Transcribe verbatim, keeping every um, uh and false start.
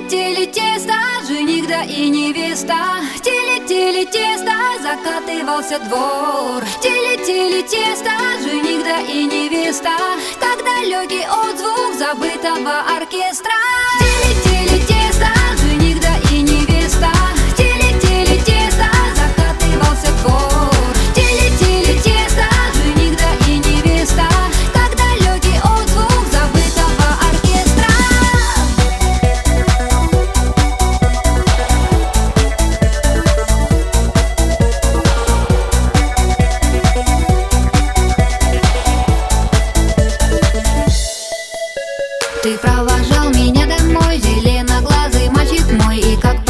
Теле-теле тесто, жених да и невеста. Теле-теле тесто, закатывался двор. Теле-теле тесто, жених да и невеста. Как далекий отзвук забытого оркестра. Теле-теле тесто, жених да и невеста. Теле-теле тесто, закатывался двор. Теле-теле тесто, жених да и невеста. Как далекий отзвук забытого оркестра. Ты провожал меня домой, зеленоглазый мальчик мой, и как